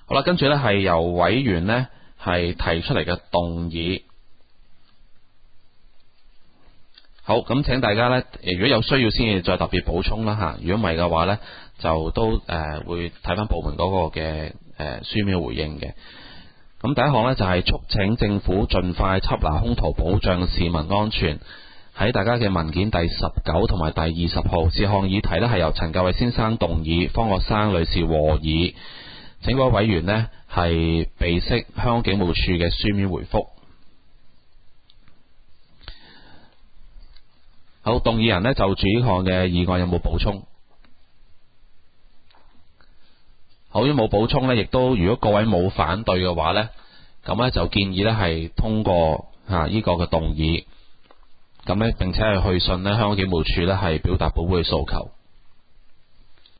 好啦，跟住呢係由委員呢係提出嚟嘅動議。好，咁請大家呢，如果有需要先至再特別補充啦吓，如果唔係嘅話呢，就都會睇翻部門嗰個嘅書面回應嘅。咁第一項呢，就係促請政府盡快緝拿兇徒，保障市民安全。喺大家嘅文件第19同埋第20號，事項議題呢係由陳教偉先生動議，方國珊女士和議。請各位委員呢係備悉香港警務處嘅書面回覆。好，動議人呢就住呢項嘅議案有冇補充？好，如果冇補充呢，亦都如果各位冇反對嘅話呢，咁呢就建議呢係通過呢個嘅動議，咁呢並且係去信呢香港警務處呢係表達保護嘅訴求。